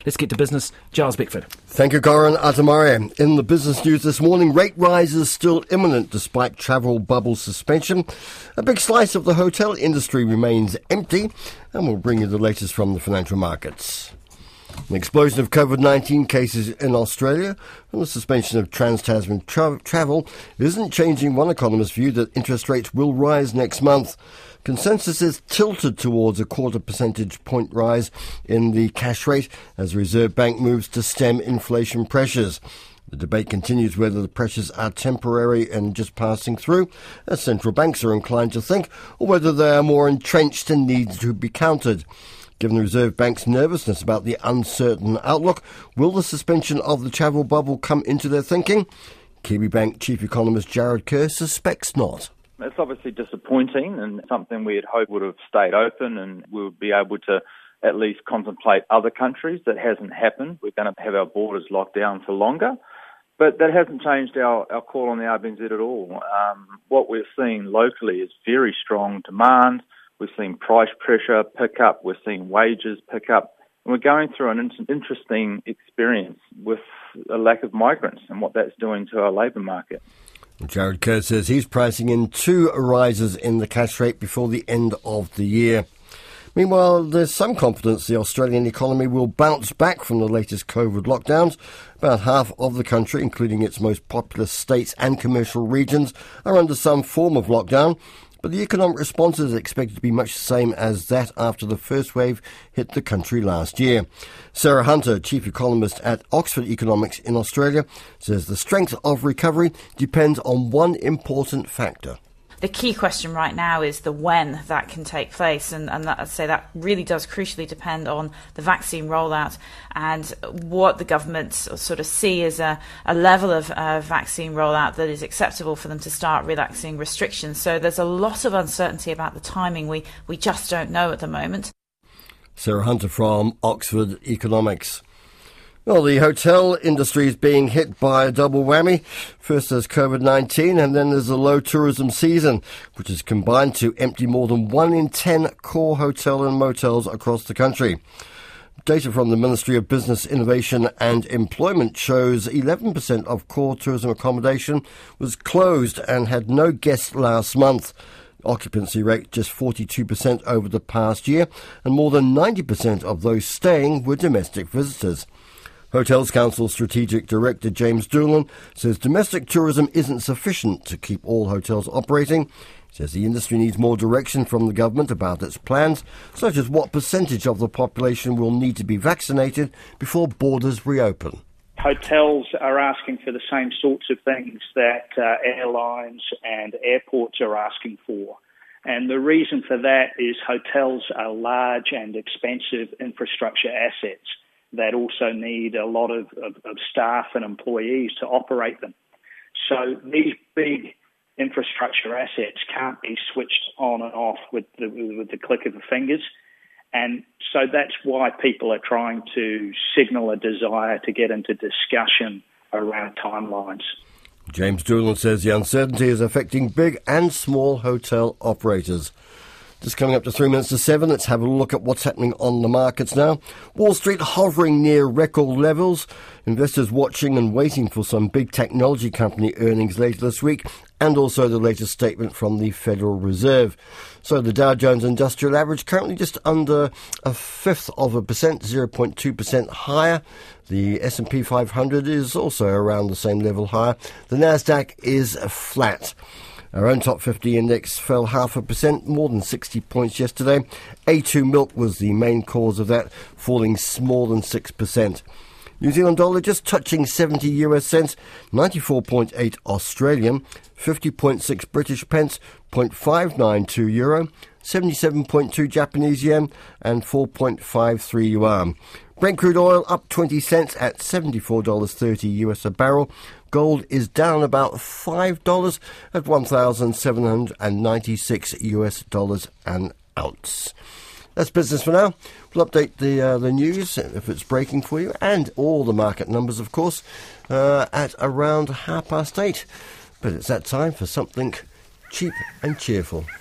Let's get to business. Giles Beckford. Thank you, Goran Atamare. In the business news this morning, rate rises still imminent despite travel bubble suspension. A big slice of the hotel industry remains empty, and we'll bring you the latest from the financial markets. An explosion of COVID-19 cases in Australia and the suspension of trans-Tasman travel isn't changing one economist's view that interest rates will rise next month. Consensus is tilted towards a 0.25 percentage point rise in the cash rate as the Reserve Bank moves to stem inflation pressures. The debate continues whether the pressures are temporary and just passing through, as central banks are inclined to think, or whether they are more entrenched and need to be countered. Given the Reserve Bank's nervousness about the uncertain outlook, will the suspension of the travel bubble come into their thinking? Kiwibank Chief Economist Jarrod Kerr suspects not. It's obviously disappointing and something we had hoped would have stayed open and we would be able to at least contemplate other countries. That hasn't happened. We're going to have our borders locked down for longer. But that hasn't changed our call on the RBNZ at all. What we're seeing locally is very strong demand. We've seen price pressure pick up. We're seeing wages pick up. And we're going through an interesting experience with a lack of migrants and what that's doing to our labour market. Jarrod Kerr says he's pricing in 2 rises in the cash rate before the end of the year. Meanwhile, there's some confidence the Australian economy will bounce back from the latest COVID lockdowns. About half of the country, including its most populous states and commercial regions, are under some form of lockdown. But the economic response is expected to be much the same as that after the first wave hit the country last year. Sarah Hunter, Chief Economist at Oxford Economics in Australia, says the strength of recovery depends on one important factor. The key question right now is the when that can take place, and that, I'd say that really does crucially depend on the vaccine rollout and what the government sort of see as a level of vaccine rollout that is acceptable for them to start relaxing restrictions. So there's a lot of uncertainty about the timing. We just don't know at the moment. Sarah Hunter from Oxford Economics. Well, the hotel industry is being hit by a double whammy. First there's COVID-19 and then there's the low tourism season, which has combined to empty more than 1 in 10 core hotel and motels across the country. Data from the Ministry of Business, Innovation and Employment shows 11% of core tourism accommodation was closed and had no guests last month. Occupancy rate just 42% over the past year, and more than 90% of those staying were domestic visitors. Hotels Council Strategic Director James Doolan says domestic tourism isn't sufficient to keep all hotels operating. He says the industry needs more direction from the government about its plans, such as what percentage of the population will need to be vaccinated before borders reopen. Hotels are asking for the same sorts of things that airlines and airports are asking for. And the reason for that is hotels are large and expensive infrastructure assets that also need a lot of staff and employees to operate them. So these big infrastructure assets can't be switched on and off with the click of the fingers. And so that's why people are trying to signal a desire to get into discussion around timelines. James Doolan says the uncertainty is affecting big and small hotel operators. Just coming up to 3 minutes to 7, let's have a look at what's happening on the markets now. Wall Street hovering near record levels. Investors watching and waiting for some big technology company earnings later this week, and also the latest statement from the Federal Reserve. So the Dow Jones Industrial Average currently just under 0.1%, 0.2% higher. The S&P 500 is also around the same level higher. The Nasdaq is flat. Our own top 50 index fell 0.5%, more than 60 points yesterday. A2 milk was the main cause of that, falling more than 6%. New Zealand dollar just touching 70 US cents, 94.8 Australian, 50.6 British pence, 0.592 euro, 77.2 Japanese yen, and 4.53 yuan. Brent crude oil up 20 cents at $74.30 US a barrel. Gold is down about $5 at $1,796 US dollars an ounce. That's business for now. We'll update the news if it's breaking for you, and all the market numbers, of course, at around 8:30. But it's that time for something cheap and cheerful.